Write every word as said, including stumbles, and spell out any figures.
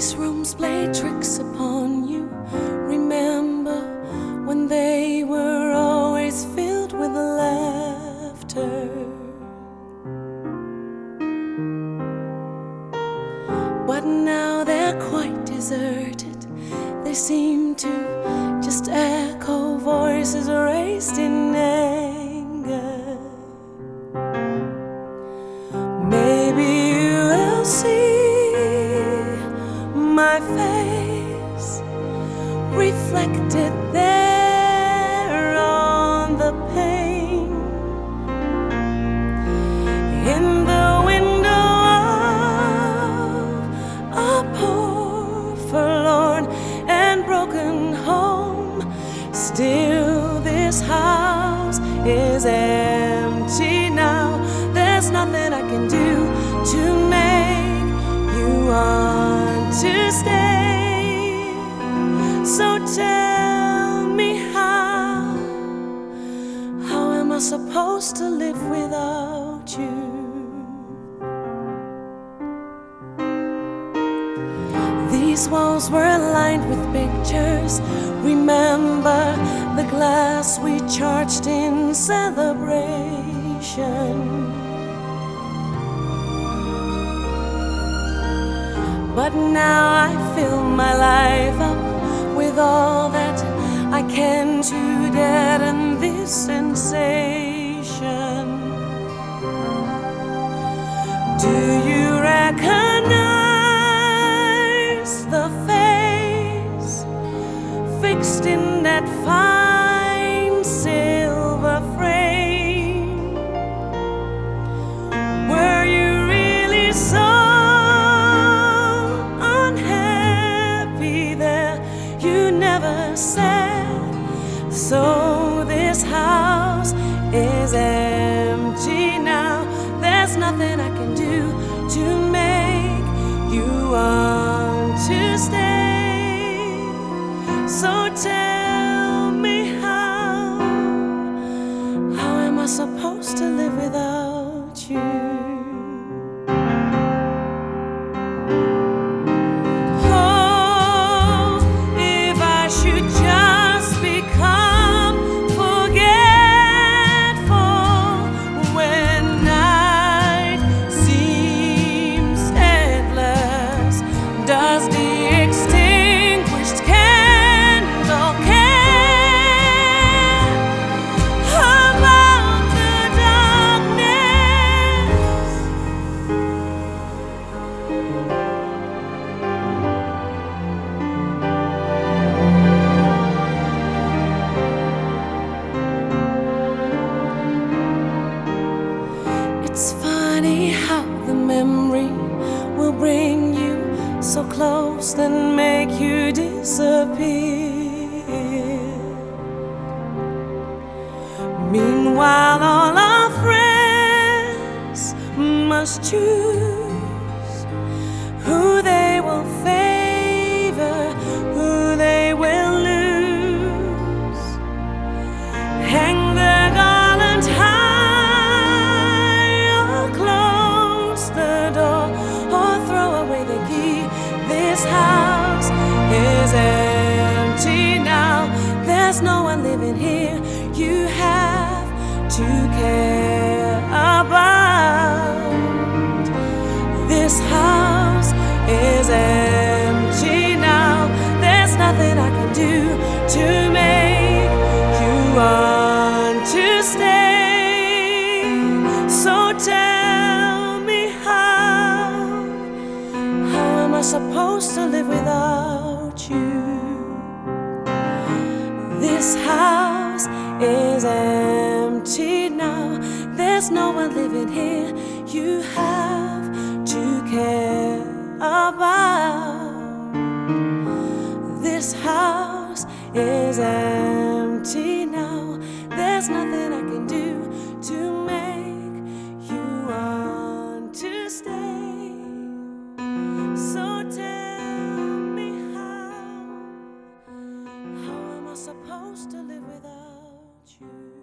These rooms play tricks upon you. Remember when they were always filled with laughter. But now they're quite deserted. They seem to just echo voices raised in anger. Maybe you will see my face reflected there on the pane in the window of a poor, forlorn and broken home. Still, this house is empty now. There's nothing I can do to make you want to stay. So tell me how, how am I supposed to live without you? These walls were lined with pictures. Remember the glass we charged in celebration. But now I fill my life up with all that I can to deaden this sensation. Do you recognize the face fixed in that fine silver frame? Were you really so said? So this house is empty now. There's nothing I can do to make you want to stay. So tell me how, how am I supposed to live without you? Does the extinguished candle care about the darkness? It's funny how the memory will bring you so close, then make you disappear. Meanwhile, all our friends must choose who they will favor, who they will lose. Hang the garland high, or close the door, or throw away the key. This house is empty now. There's no one living here you have to care about. This house is empty now. There's nothing I can do to make you want to stay. So tell me how, how am I supposed to live without you? This house is empty now. There's no one living here you have to care about. This house is empty now. There's nothing I can do to make you want to stay. So tell me how, how am I supposed to live without you?